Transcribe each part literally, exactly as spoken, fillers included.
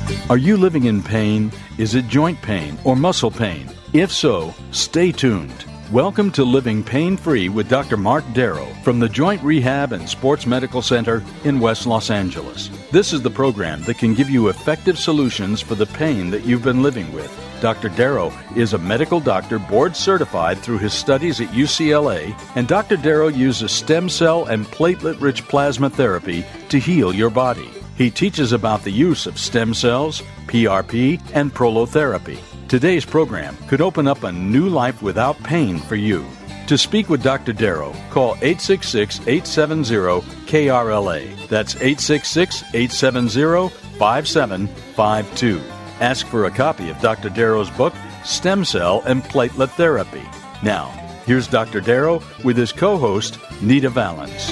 Are you living in pain? Is it joint pain or muscle pain? If so, stay tuned. Welcome to Living Pain-Free with Doctor Mark Darrow from the Joint Rehab and Sports Medical Center in West Los Angeles. This is the program that can give you effective solutions for the pain that you've been living with. Doctor Darrow is a medical doctor board certified through his studies at U C L A, and Doctor Darrow uses stem cell and platelet-rich plasma therapy to heal your body. He teaches about the use of stem cells, P R P, and prolotherapy. Today's program could open up a new life without pain for you. To speak with Doctor Darrow, call eight six six, eight seven zero, K R L A. That's eight six six, eight seven zero, five seven five two. Ask for a copy of Doctor Darrow's book, Stem Cell and Platelet Therapy. Now, here's Doctor Darrow with his co-host, Nita Valens.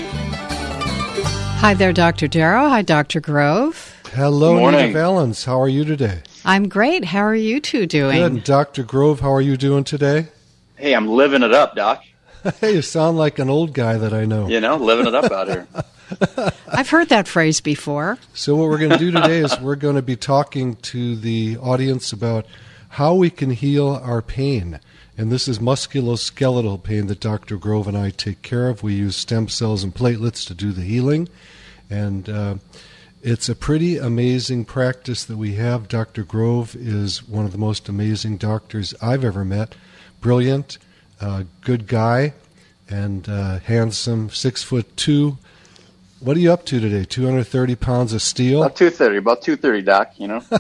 Hi there, Doctor Darrow. Hi, Doctor Grove. Hello, Good morning. Nita Valens. How are you today? I'm great. How are you two doing? Good. Doctor Grove, how are you doing today? Hey, I'm living it up, Doc. Hey, you sound like an old guy that I know. You know, living it up out here. I've heard that phrase before. So what we're going to do today is we're going to be talking to the audience about how we can heal our pain. And this is musculoskeletal pain that Doctor Grove and I take care of. We use stem cells and platelets to do the healing. And uh, it's a pretty amazing practice that we have. Doctor Grove is one of the most amazing doctors I've ever met. Brilliant, uh, good guy, and uh, handsome, six foot two. What are you up to today? two hundred thirty pounds of steel? About two thirty, about two thirty, Doc, you know.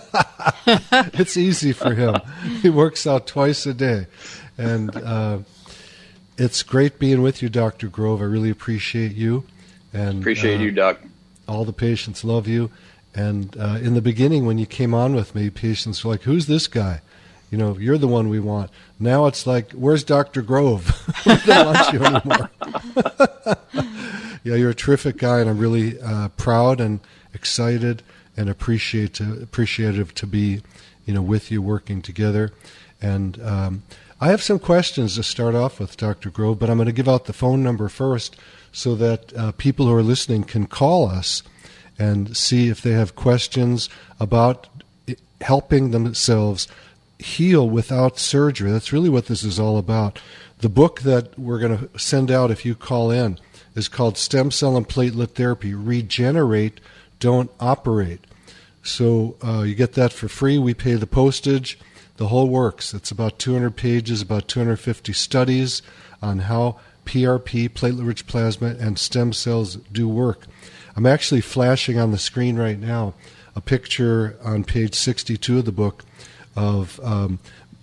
It's easy for him. He works out twice a day. And uh, it's great being with you, Doctor Grove. I really appreciate you. And Appreciate uh, you, Doc. all the patients love you. And uh, in the beginning, when you came on with me, patients were like, who's this guy? You know, you're the one we want. Now it's like, where's Doctor Grove? We don't want you anymore. Yeah, you're a terrific guy, and I'm really uh, proud and excited and appreciate to, appreciative to be, you know, with you working together. And um, I have some questions to start off with, Doctor Grove, but I'm going to give out the phone number first so that uh, people who are listening can call us and see if they have questions about helping themselves heal without surgery. That's really what this is all about. The book that we're going to send out if you call in is called Stem Cell and Platelet Therapy, Regenerate, Don't Operate. So uh, you get that for free. We pay the postage. The whole works. It's about two hundred pages, about two hundred fifty studies on how P R P, platelet-rich plasma, and stem cells do work. I'm actually flashing on the screen right now a picture on page sixty-two of the book of um,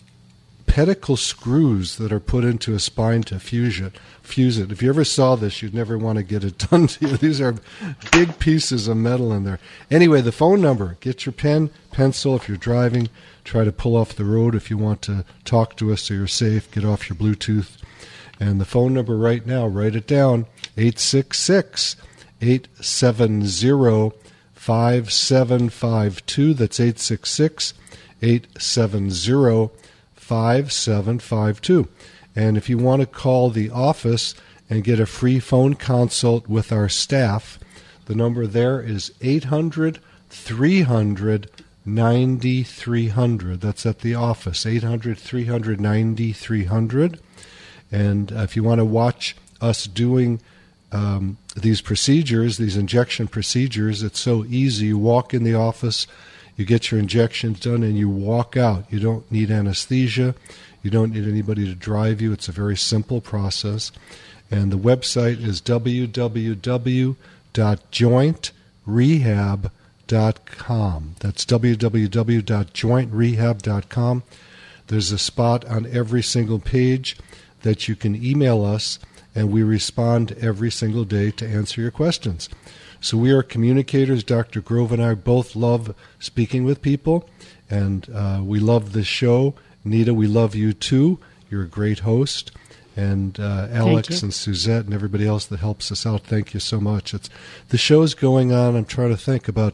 pedicle screws that are put into a spine to fuse it. Fuse it. If you ever saw this, you'd never want to get it done to you. These are big pieces of metal in there. Anyway, the phone number. Get your pen, pencil if you're driving. Try to pull off the road if you want to talk to us so you're safe. Get off your Bluetooth. And the phone number right now, write it down, eight six six, eight seven zero, five seven five two. That's eight six six, eight seven zero, five seven five two. And if you want to call the office and get a free phone consult with our staff, the number there is eight hundred, three hundred, ninety-three hundred. That's at the office, eight hundred, three hundred, ninety-three hundred. And if you want to watch us doing um, these procedures, these injection procedures, it's so easy. You walk in the office, you get your injections done, and you walk out. You don't need anesthesia. You don't need anybody to drive you. It's a very simple process. And the website is w w w dot joint rehab dot com. That's w w w dot joint rehab dot com. There's a spot on every single page that you can email us, and we respond every single day to answer your questions. So we are communicators. Doctor Grove and I both love speaking with people, and uh, we love this show. Nita, we love you too. You're a great host. And uh, Alex and Suzette and everybody else that helps us out, thank you so much. It's the show's going on, I'm trying to think, about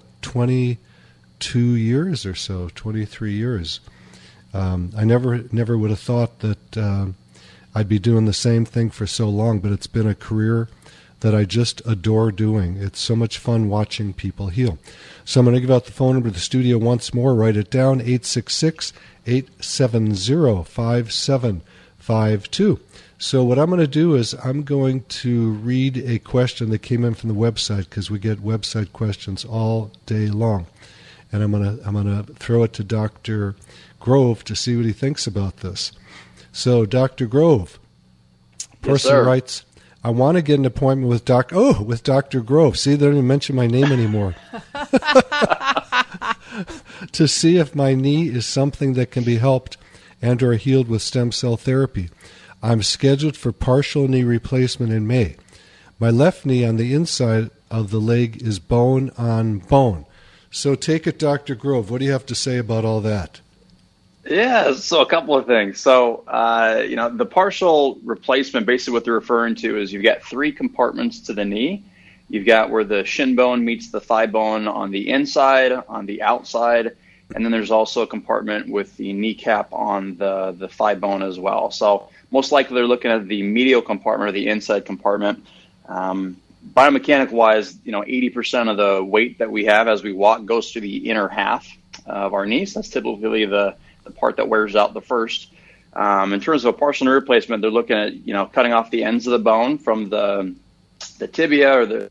twenty-two years or so, twenty-three years. Um, I never never would have thought that uh, I'd be doing the same thing for so long, but it's been a career that I just adore doing. It's so much fun watching people heal. So I'm going to give out the phone number to the studio once more. Write it down, eight six six, eight seven zero, five seven five two. So what I'm going to do is I'm going to read a question that came in from the website, because we get website questions all day long. And I'm going to I'm going to throw it to Doctor Grove to see what he thinks about this. So, Doctor Grove, person yes, writes, I want to get an appointment with Doc. Oh, with Doctor Grove. See, they don't even mention my name anymore. To see if my knee is something that can be helped and or healed with stem cell therapy. I'm scheduled for partial knee replacement in May. My left knee on the inside of the leg is bone on bone. So take it, Doctor Grove. What do you have to say about all that? Yeah, so a couple of things. So, uh, you know, the partial replacement, basically what they're referring to is you've got three compartments to the knee. You've got where the shin bone meets the thigh bone on the inside, on the outside, and then there's also a compartment with the kneecap on the, the thigh bone as well. So most likely they're looking at the medial compartment or the inside compartment. Um, biomechanic-wise, you know, eighty percent of the weight that we have as we walk goes to the inner half of our knees. That's typically the the part that wears out the first. Um, in terms of a partial knee replacement, they're looking at, you know, cutting off the ends of the bone from the the tibia, or the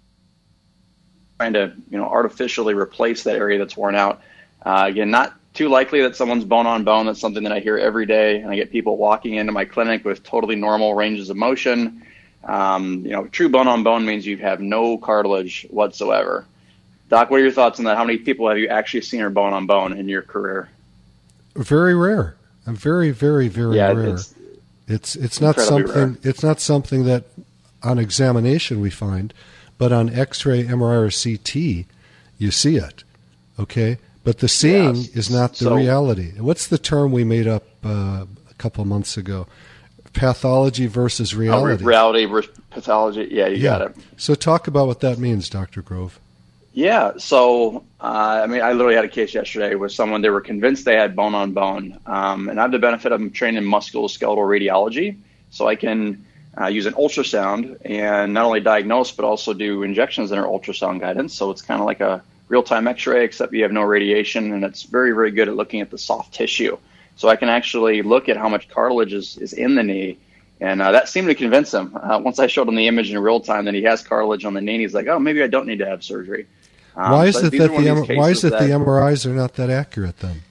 trying to, you know, artificially replace that area that's worn out. Uh, again, not too likely that someone's bone on bone. That's something that I hear every day, and I get people walking into my clinic with totally normal ranges of motion. Um, you know, true bone on bone means you have no cartilage whatsoever. Doc, what are your thoughts on that? How many people have you actually seen are bone on bone in your career? Very rare. Very, very, very yeah, rare. It's, it's it's not something. Rare. It's not something that on examination we find, but on X-ray, M R I, or C T, you see it. Okay, but the seeing yes. is not the so, reality. What's the term we made up uh, a couple of months ago? Pathology versus reality. Oh, reality versus pathology. Yeah, you yeah. got it. So talk about what that means, Doctor Grove. Yeah, so, uh, I mean, I literally had a case yesterday with someone, they were convinced they had bone on bone. Um, and I have the benefit of training in musculoskeletal radiology, so I can uh, use an ultrasound and not only diagnose, but also do injections under ultrasound guidance. So it's kind of like a real-time x-ray, except you have no radiation, and it's very, very good at looking at the soft tissue. So I can actually look at how much cartilage is, is in the knee. And uh, that seemed to convince him. Uh, once I showed him the image in real time that he has cartilage on the knee, he's like, oh, maybe I don't need to have surgery. Um, why is so it that the M- why is it the M R Is are not that accurate then?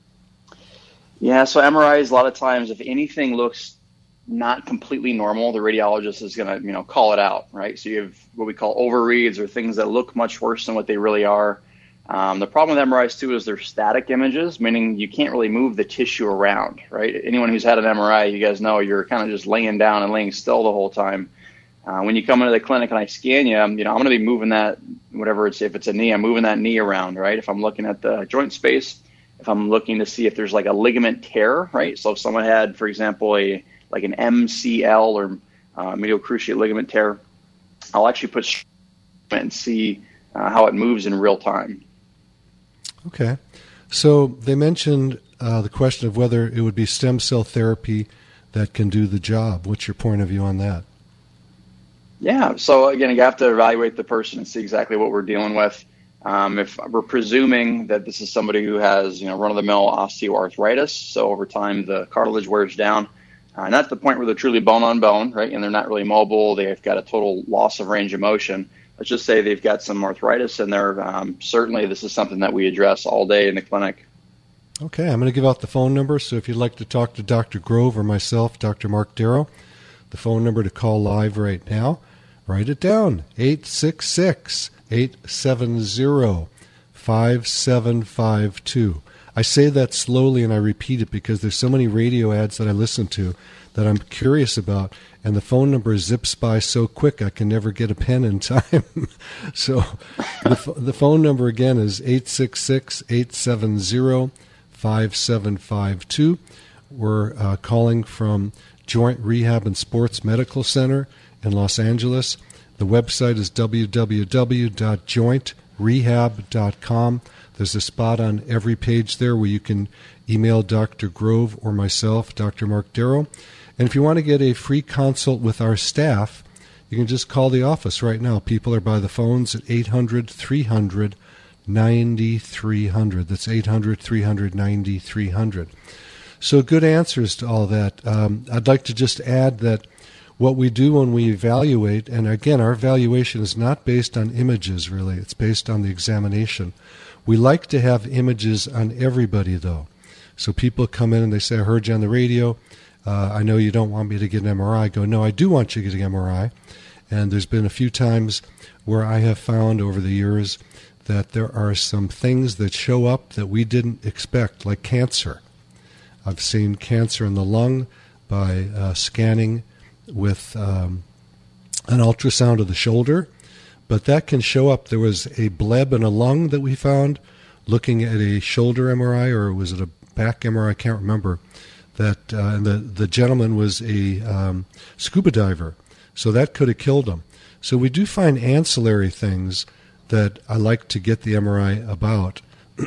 Yeah, so M R Is a lot of times, if anything looks not completely normal, the radiologist is going to, you know, call it out, right? So you have what we call overreads, or things that look much worse than what they really are. Um, the problem with M R Is too is they're static images, meaning you can't really move the tissue around, right? Anyone who's had an M R I, you guys know you're kind of just laying down and laying still the whole time. Uh, when you come into the clinic and I scan you, you know, I'm going to be moving that, whatever it's, if it's a knee, I'm moving that knee around, right? If I'm looking at the joint space, if I'm looking to see if there's like a ligament tear, right? So if someone had, for example, a like an M C L or uh, medial cruciate ligament tear, I'll actually put and see uh, how it moves in real time. Okay. So they mentioned uh, the question of whether it would be stem cell therapy that can do the job. What's your point of view on that? Yeah. So again, you have to evaluate the person and see exactly what we're dealing with. Um, if we're presuming that this is somebody who has, you know, run-of-the-mill osteoarthritis, so over time the cartilage wears down, uh, and that's the point where they're truly bone on bone, right? And they're not really mobile. They've got a total loss of range of motion. Let's just say they've got some arthritis in there. Um, certainly, this is something that we address all day in the clinic. Okay, I'm going to give out the phone number. So if you'd like to talk to Doctor Grove or myself, Doctor Mark Darrow, the phone number to call live right now, write it down, eight six six, eight seven zero, five seven five two. I say that slowly and I repeat it because there's so many radio ads that I listen to that I'm curious about, and the phone number zips by so quick I can never get a pen in time. So the, the phone number again is eight six six, eight seven zero, five seven five two. We're uh, calling from Joint Rehab and Sports Medical Center in Los Angeles. The website is w w w dot joint rehab dot com. There's a spot on every page there where you can email Doctor Grove or myself, Doctor Mark Darrow. And if you want to get a free consult with our staff, you can just call the office right now. People are by the phones at eight hundred, three hundred, ninety-three hundred. That's eight hundred, three hundred, ninety-three hundred. So good answers to all that. Um, I'd like to just add that what we do when we evaluate, and again, our evaluation is not based on images, really. It's based on the examination. We like to have images on everybody, though. So people come in and they say, I heard you on the radio. Uh, I know you don't want me to get an M R I. I go, no, I do want you to get an M R I. And there's been a few times where I have found over the years that there are some things that show up that we didn't expect, like cancer. I've seen cancer in the lung by uh, scanning with um, an ultrasound of the shoulder, but that can show up. There was a bleb in a lung that we found looking at a shoulder M R I, or was it a back M R I? I can't remember. That uh, and the, the gentleman was a um, scuba diver, so that could have killed him. So we do find ancillary things that I like to get the M R I about,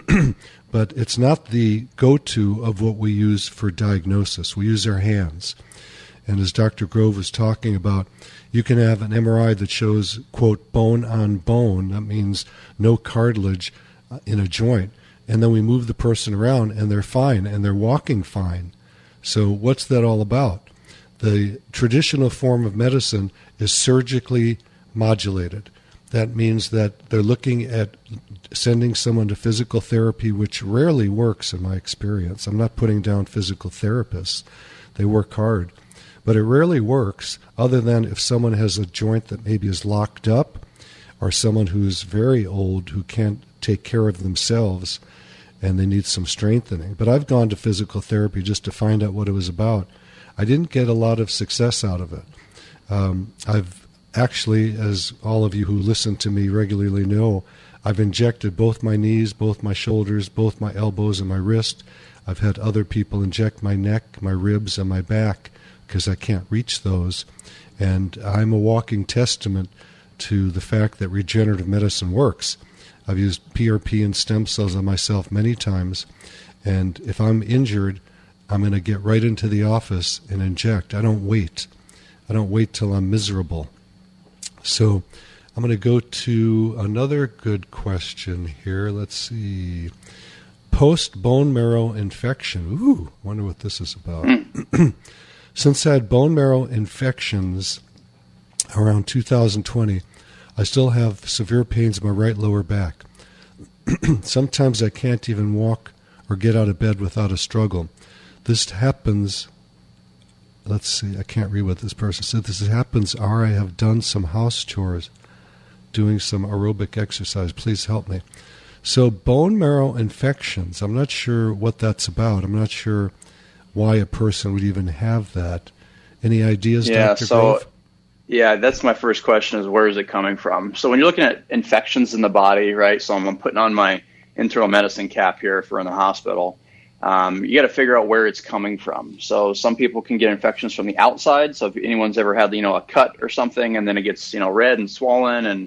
but it's not the go-to of what we use for diagnosis. We use our hands. And as Doctor Grove was talking about, you can have an M R I that shows, quote, bone on bone. That means no cartilage in a joint. And then we move the person around, and they're fine, and they're walking fine. So what's that all about? The traditional form of medicine is surgically modulated. That means that they're looking at sending someone to physical therapy, which rarely works in my experience. I'm not putting down physical therapists. They work hard. But it rarely works, other than if someone has a joint that maybe is locked up, or someone who's very old who can't take care of themselves and they need some strengthening. But I've gone to physical therapy just to find out what it was about. I didn't get a lot of success out of it. Um, I've actually, as all of you who listen to me regularly know, I've injected both my knees, both my shoulders, both my elbows and my wrist. I've had other people inject my neck, my ribs, and my back, because I can't reach those. And I'm a walking testament to the fact that regenerative medicine works. I've used P R P and stem cells on myself many times, and if I'm injured, I'm going to get right into the office and inject. I don't wait. I don't wait till I'm miserable. So I'm going to go to another good question here. Let's see. Post-bone marrow infection. Ooh, wonder what this is about. Since I had bone marrow infections around two thousand twenty, I still have severe pains in my right lower back. Sometimes I can't even walk or get out of bed without a struggle. This happens, let's see, I can't read what this person said. This happens or I have done some house chores, doing some aerobic exercise. Please help me. So bone marrow infections, I'm not sure what that's about. I'm not sure why a person would even have that. Any ideas, yeah, Doctor so, Grove? Yeah, that's my first question is where is it coming from? So when you're looking at infections in the body, right, so I'm, I'm putting on my internal medicine cap here if we're in the hospital, um, you got to figure out where it's coming from. So some people can get infections from the outside. So if anyone's ever had, you know, a cut or something and then it gets, you know, red and swollen and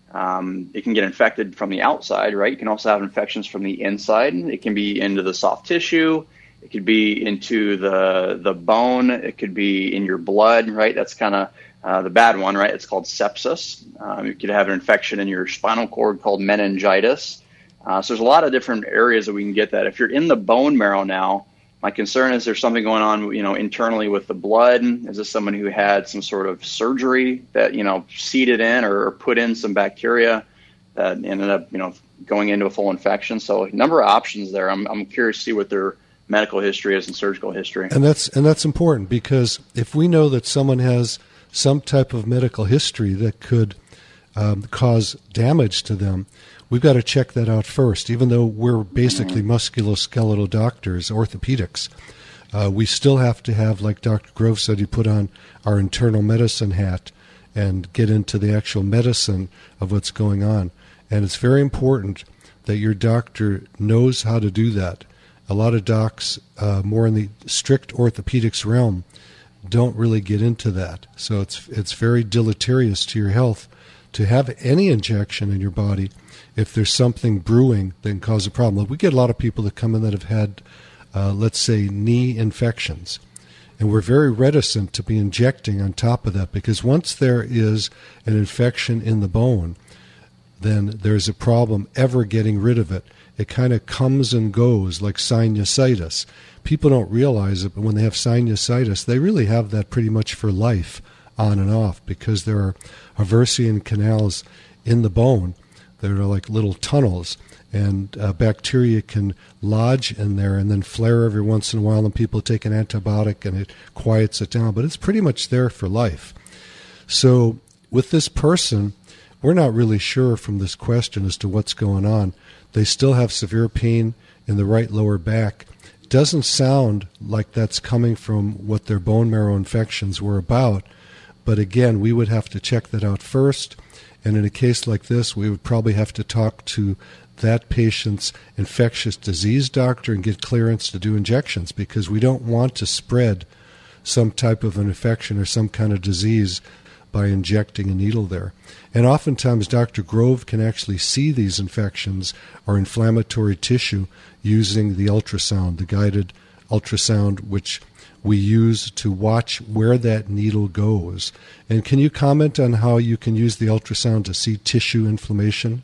um, it can get infected from the outside, right? You can also have infections from the inside. It can be into the soft tissue. It could be into the the bone. It could be in your blood, right? That's kind of uh, the bad one, right? It's called sepsis. Um, you could have an infection in your spinal cord called meningitis. Uh, so there's a lot of different areas that we can get that. If you're in the bone marrow now, my concern is there's something going on, you know, internally with the blood. Is this someone who had some sort of surgery that, you know, seeded in or put in some bacteria that ended up, you know, going into a full infection? So a number of options there. I'm I'm curious to see what their medical history is and surgical history. And that's and that's important, because if we know that someone has some type of medical history that could um, cause damage to them, we've got to check that out first. Even though we're basically mm-hmm. musculoskeletal doctors, orthopedics, uh, we still have to have, like Doctor Grove said, you put on our internal medicine hat and get into the actual medicine of what's going on. And it's very important that your doctor knows how to do that. A lot of docs, uh, more in the strict orthopedics realm, don't really get into that. So it's it's very deleterious to your health to have any injection in your body if there's something brewing that can cause a problem. We get a lot of people that come in that have had, uh, let's say, knee infections. And we're very reticent to be injecting on top of that, because once there is an infection in the bone, then there's a problem ever getting rid of it. It kind of comes and goes like sinusitis. People don't realize it, but when they have sinusitis, they really have that pretty much for life, on and off, because there are Haversian canals in the bone that are like little tunnels, and uh, bacteria can lodge in there and then flare every once in a while, and people take an antibiotic and it quiets it down, but it's pretty much there for life. So with this person, we're not really sure from this question as to what's going on. They still have severe pain in the right lower back. It doesn't sound like that's coming from what their bone marrow infections were about, but again, we would have to check that out first, and in a case like this, we would probably have to talk to that patient's infectious disease doctor and get clearance to do injections, because we don't want to spread some type of an infection or some kind of disease by injecting a needle there. And oftentimes Doctor Grove can actually see these infections or inflammatory tissue using the ultrasound, the guided ultrasound, which we use to watch where that needle goes. And can you comment on how you can use the ultrasound to see tissue inflammation?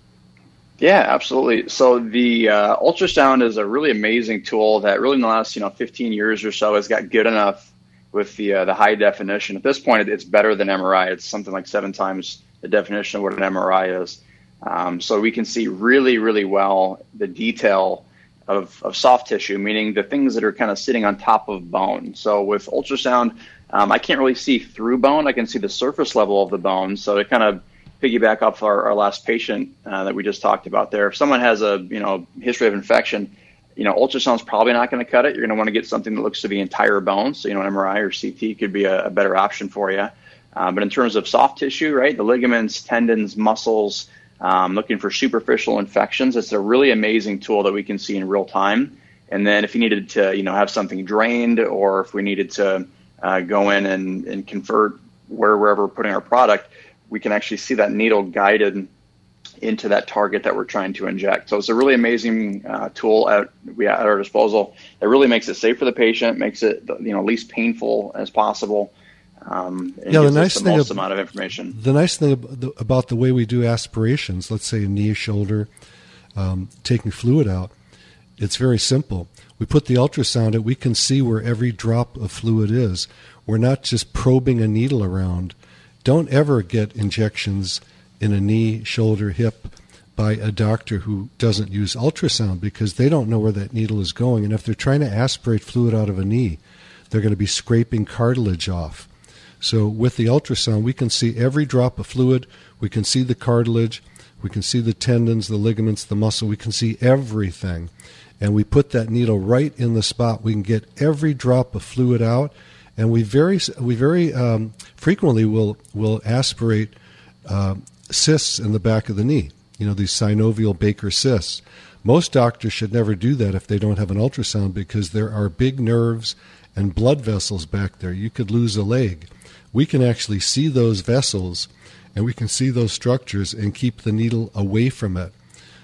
Yeah, absolutely. So the uh, ultrasound is a really amazing tool that really in the last, you know, fifteen years or so has got good enough with the uh, the high definition. At this point, it's better than M R I. It's something like seven times the definition of what an M R I is. Um, so we can see really, really well the detail of, of soft tissue, meaning the things that are kind of sitting on top of bone. So with ultrasound, um, I can't really see through bone. I can see the surface level of the bone. So to kind of piggyback off our, our last patient uh, that we just talked about there, if someone has a you know history of infection, you know ultrasound's probably not going to cut it. You're going to want to get something that looks to the entire bone. So you know an M R I or C T could be a, a better option for you. Uh, but in terms of soft tissue, right, the ligaments, tendons, muscles, um, looking for superficial infections, it's a really amazing tool that we can see in real time. And then if you needed to, you know, have something drained, or if we needed to uh, go in and, and convert where wherever we're putting our product, we can actually see that needle guided into that target that we're trying to inject. So it's a really amazing uh, tool at we at our disposal that really makes it safe for the patient, makes it you know least painful as possible. Um, and yeah, the gives nice us the thing most ab- amount of information. The nice thing ab- the, about the way we do aspirations, let's say a knee, shoulder, um, taking fluid out, it's very simple. We put the ultrasound in, we can see where every drop of fluid is. We're not just probing a needle around. Don't ever get injections in a knee, shoulder, hip by a doctor who doesn't use ultrasound, because they don't know where that needle is going. And if they're trying to aspirate fluid out of a knee, they're going to be scraping cartilage off. So with the ultrasound, we can see every drop of fluid. We can see the cartilage. We can see the tendons, the ligaments, the muscle. We can see everything. And we put that needle right in the spot. We can get every drop of fluid out. And we very we very um, frequently will will aspirate uh, cysts in the back of the knee. You know, these synovial Baker cysts. Most doctors should never do that if they don't have an ultrasound, because there are big nerves and blood vessels back there. You could lose a leg. We can actually see those vessels, and we can see those structures and keep the needle away from it.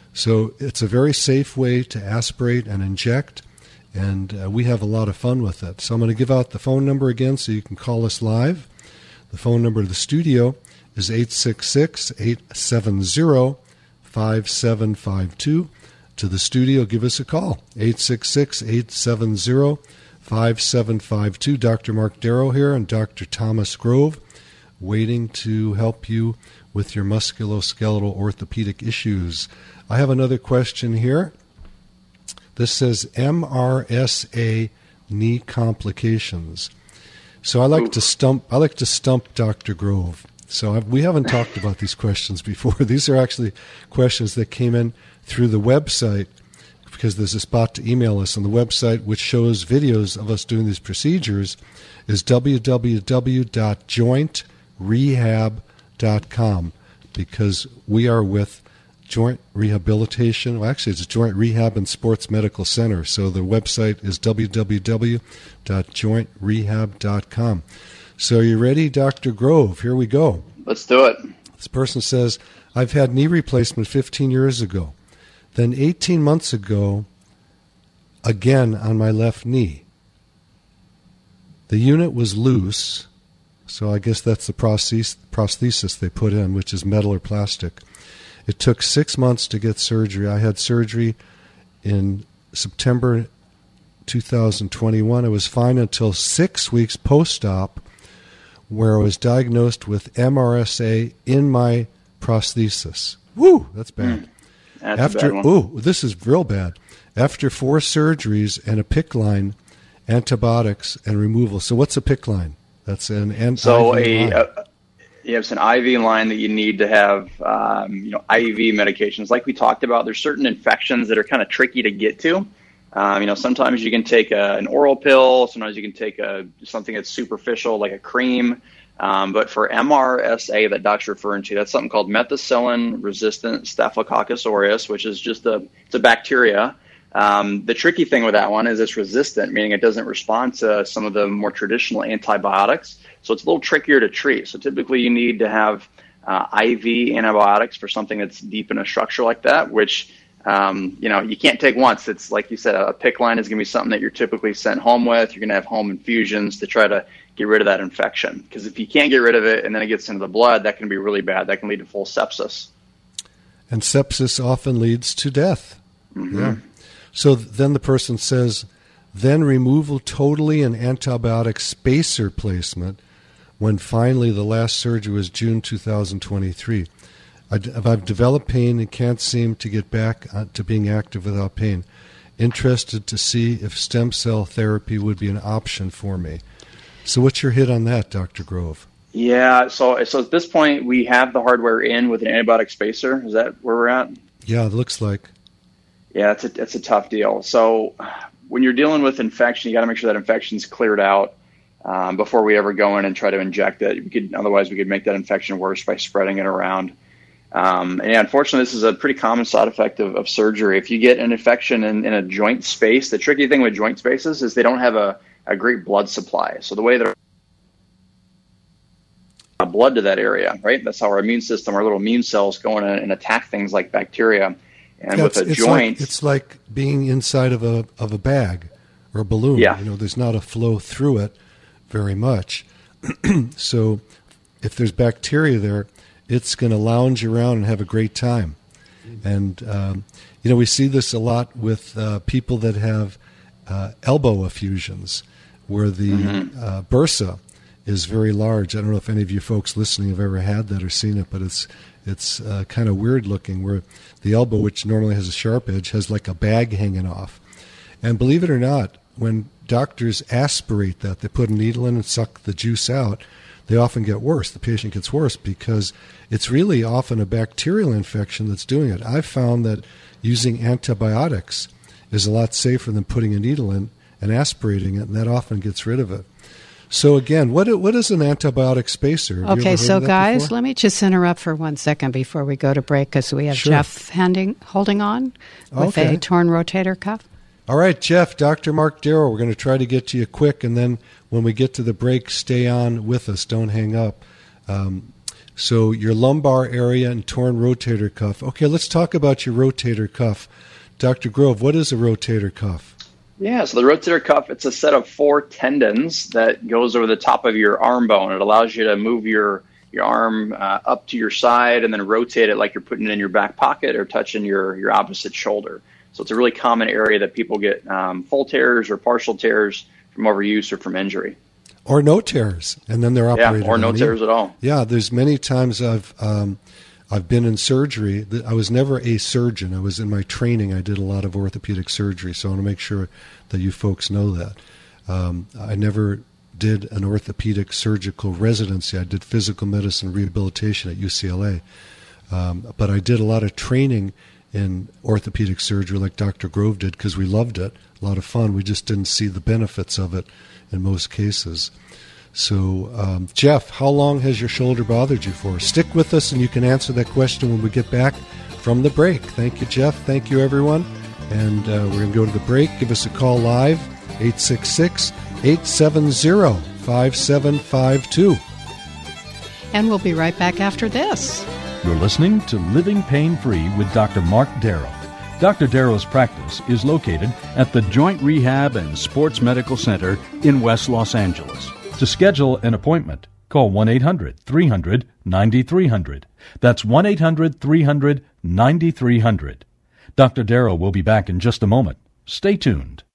So it's a very safe way to aspirate and inject, and uh, we have a lot of fun with it. So I'm going to give out the phone number again so you can call us live. The phone number to the studio is eight six six, eight seven zero, five seven five two. To the studio, give us a call, eight six six, eight seven zero, five seven five two. Doctor Mark Darrow here and Doctor Thomas Grove, waiting to help you with your musculoskeletal orthopedic issues. I have another question here. This says M R S A knee complications. So I like Ooh. to stump. I like to stump Doctor Grove. So I've, we haven't talked about these questions before. These are actually questions that came in through the website, because there's a spot to email us on the website, which shows videos of us doing these procedures, is w w w dot joint rehab dot com, because we are with Joint Rehabilitation. Well, actually, it's Joint Rehab and Sports Medical Center. So the website is w w w dot joint rehab dot com. So are you ready, Doctor Grove? Here we go. Let's do it. This person says, I've had knee replacement fifteen years ago. Then eighteen months ago, again on my left knee. The unit was loose, so I guess that's the prosthes- prosthesis they put in, which is metal or plastic. It took six months to get surgery. I had surgery in September two thousand twenty-one. I was fine until six weeks post-op, where I was diagnosed with M R S A in my prosthesis. Woo, that's bad. Mm, that's After, a bad one. ooh, this is real bad. After four surgeries and a PICC line, antibiotics, and removal. So what's a PICC line? That's an, an So I V a, line. a yeah, it's an I V line that you need to have, um, you know, I V medications. Like we talked about, there's certain infections that are kind of tricky to get to. Um, you know, sometimes you can take a, an oral pill. Sometimes you can take a something that's superficial, like a cream. Um, but for M R S A that Doc's referring to, that's something called methicillin-resistant Staphylococcus aureus, which is just a it's a bacteria. Um, the tricky thing with that one is it's resistant, meaning it doesn't respond to some of the more traditional antibiotics. So it's a little trickier to treat. So typically you need to have uh, I V antibiotics for something that's deep in a structure like that, which, um, you know, you can't take once. It's like you said, a PICC line is going to be something that you're typically sent home with. You're going to have home infusions to try to get rid of that infection. Because if you can't get rid of it and then it gets into the blood, that can be really bad. That can lead to full sepsis. And sepsis often leads to death. Mm-hmm. Yeah. So then the person says, then removal totally and antibiotic spacer placement when finally the last surgery was June two thousand twenty-three. I've developed pain and can't seem to get back to being active without pain. Interested to see if stem cell therapy would be an option for me. So what's your hit on that, Doctor Grove? Yeah, so so at this point, we have the hardware in with an antibiotic spacer. Is that where we're at? Yeah, it looks like. Yeah, it's a, it's a tough deal. So when you're dealing with infection, you got to make sure that infection's cleared out um, before we ever go in and try to inject it. We could, otherwise, we could make that infection worse by spreading it around. Um, and yeah, unfortunately, this is a pretty common side effect of, of surgery. If you get an infection in, in a joint space, the tricky thing with joint spaces is they don't have a, a great blood supply. So the way that blood to that area, right? That's how our immune system, our little immune cells go in and, and attack things like bacteria. And yeah, with a it's joint, like, it's like being inside of a of a bag or a balloon. Yeah. You know, there's not a flow through it very much. So if there's bacteria there, it's going to lounge around and have a great time. And, um, you know, we see this a lot with uh, people that have uh, elbow effusions where the mm-hmm. uh, bursa is very large. I don't know if any of you folks listening have ever had that or seen it, but it's it's uh, kind of weird looking where the elbow, which normally has a sharp edge, has like a bag hanging off. And believe it or not, when doctors aspirate that, they put a needle in and suck the juice out, they often get worse. The patient gets worse because it's really often a bacterial infection that's doing it. I've found that using antibiotics is a lot safer than putting a needle in and aspirating it, and that often gets rid of it. So again, what what is an antibiotic spacer? Have okay, so guys, before? let me just interrupt for one second before we go to break because we have Sure. Jeff handing, holding on with Okay. a torn rotator cuff. All right, Jeff, Doctor Mark Darrow, we're going to try to get to you quick, and then when we get to the break, stay on with us. Don't hang up. Um, so your lumbar area and torn rotator cuff. Okay, let's talk about your rotator cuff. Doctor Grove, what is a rotator cuff? Yeah, so the rotator cuff, it's a set of four tendons that goes over the top of your arm bone. It allows you to move your, your arm uh, up to your side and then rotate it like you're putting it in your back pocket or touching your, your opposite shoulder. So it's a really common area that people get um, full tears or partial tears from overuse or from injury. Or no tears, and then they're operated Yeah, or no on you. tears at all. Yeah, there's many times I've um, I've been in surgery. I was never a surgeon. I was in my training. I did a lot of orthopedic surgery, so I want to make sure that you folks know that. Um, I never did an orthopedic surgical residency. I did physical medicine rehabilitation at U C L A. Um, but I did a lot of training in orthopedic surgery like Doctor Grove did because we loved it. A lot of fun. We just didn't see the benefits of it in most cases. So, um, Jeff, how long has your shoulder bothered you for? Stick with us and you can answer that question when we get back from the break. Thank you, Jeff. Thank you, everyone. And uh, we're going to go to the break. Give us a call live, eight six six, eight seven zero, five seven five two. And we'll be right back after this. You're listening to Living Pain Free with Doctor Mark Darrow. Doctor Darrow's practice is located at the Joint Rehab and Sports Medical Center in West Los Angeles. To schedule an appointment, call one eight hundred three hundred ninety-three hundred. That's one eight hundred three hundred ninety-three hundred. Doctor Darrow will be back in just a moment. Stay tuned.